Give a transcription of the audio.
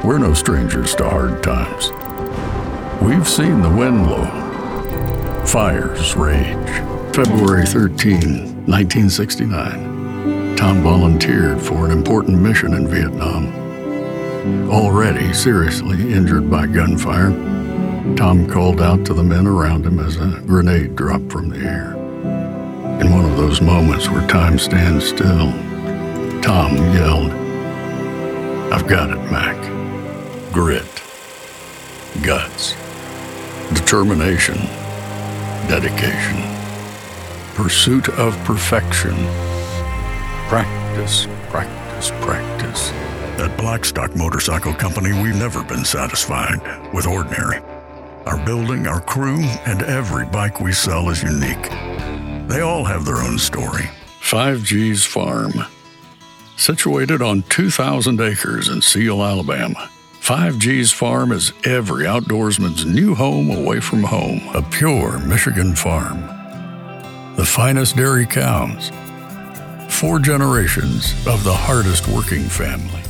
We're no strangers to hard times. We've seen the wind blow, fires rage. February 13, 1969. Tom volunteered for an important mission in Vietnam. Already seriously injured by gunfire, Tom called out to the men around him as a grenade dropped from the air. In one of those moments where time stands still, Tom yelled, "I've got it, Mac. Grit, guts, determination, dedication, pursuit of perfection, practice, practice, practice." At Blackstock Motorcycle Company, we've never been satisfied with ordinary. Our building, our crew, and every bike we sell is unique. They all have their own story. 5G's Farm. Situated on 2,000 acres in Seal, Alabama, 5G's Farm is every outdoorsman's new home away from home. A pure Michigan farm. The finest dairy cows. 4 generations of the hardest working family.